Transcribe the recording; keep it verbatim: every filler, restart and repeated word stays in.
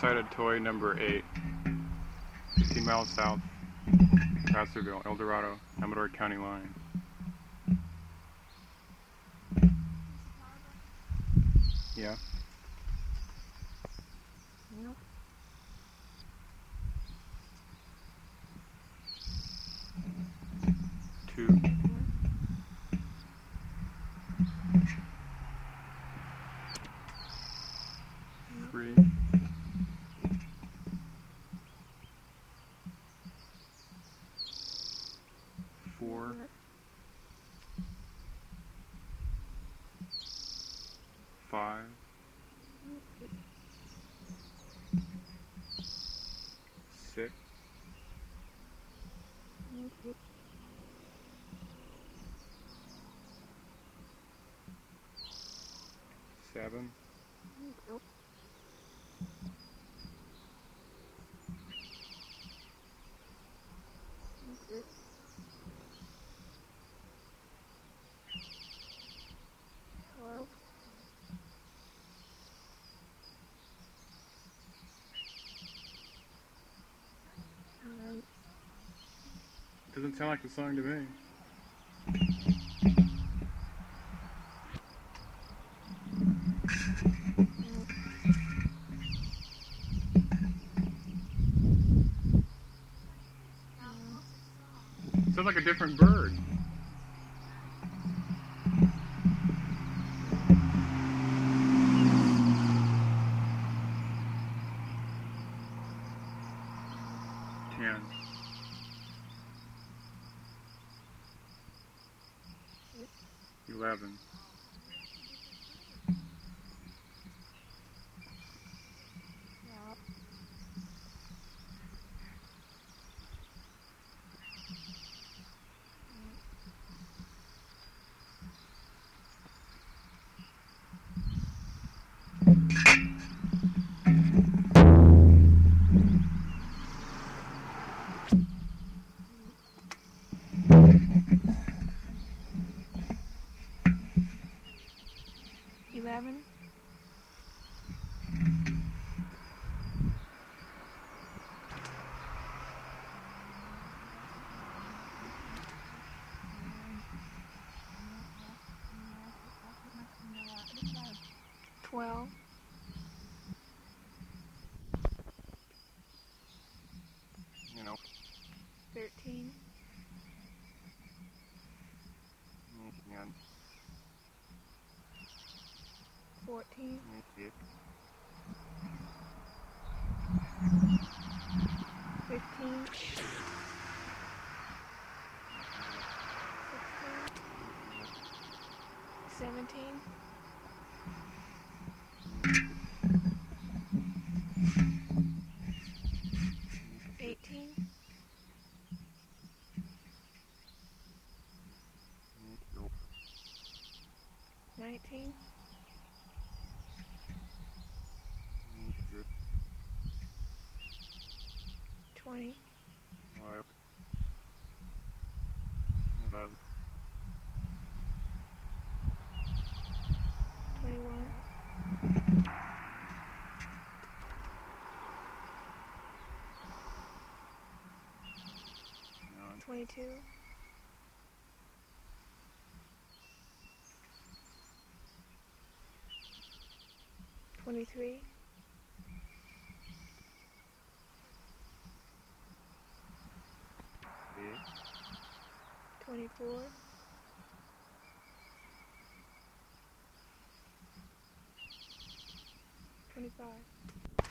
sighted toy number eight, fifteen miles south, Placerville, El Dorado, Amador County line. Yeah. No. Two. Three. Four. Five. Six. Seven. Nope. Twelve. Nine. Doesn't sound like the song to me. Sounds like a different bird. Ten. Eleven. Yep. Eleven. Twelve. You know. Thirteen. And Fourteen. Fifteen. Sixteen. Seventeen. Eighteen. Nineteen. Twenty. Twenty-one. Twenty-two. Twenty-three. Twenty-four. Twenty-five.